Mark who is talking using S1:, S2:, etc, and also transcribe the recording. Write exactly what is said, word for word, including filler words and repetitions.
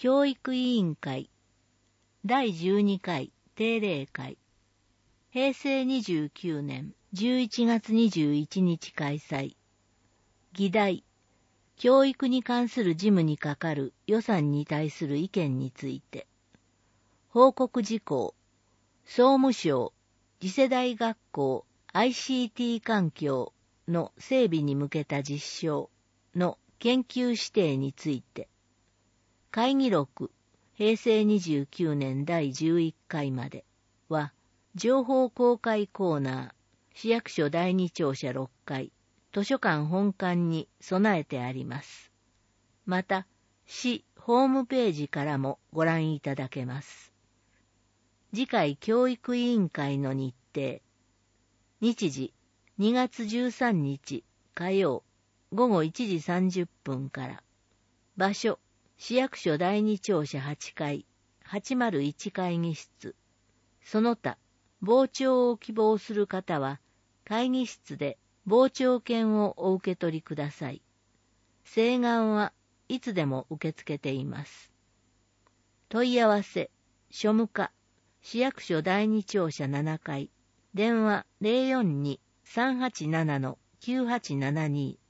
S1: 教育委員会だいじゅうにかい定例会へいせいにじゅうきゅうねんじゅういちがつにじゅういちにち開催。議題、教育に関する事務にかかる予算に対する意見について。報告事項、総務省次世代学校 アイシーティー 環境の整備に向けた実証の研究指定について。会議録へいせいにじゅうきゅうねんだいじゅういっかいまでは、情報公開コーナー、市役所だいに庁舎ろっかい、図書館本館に備えてあります。また、市ホームページからもご覧いただけます。次回教育委員会の日程。日時、にがつじゅうさんにち火曜、ごごいちじさんじゅっぷんから。場所、市役所だいに庁舎はちかい、はちまるいち会議室。その他、傍聴を希望する方は、会議室で傍聴券をお受け取りください。請願はいつでも受け付けています。問い合わせ、庶務課、市役所だいに庁舎ななかい、電話 ゼロよんに さんはちなな きゅうはちななに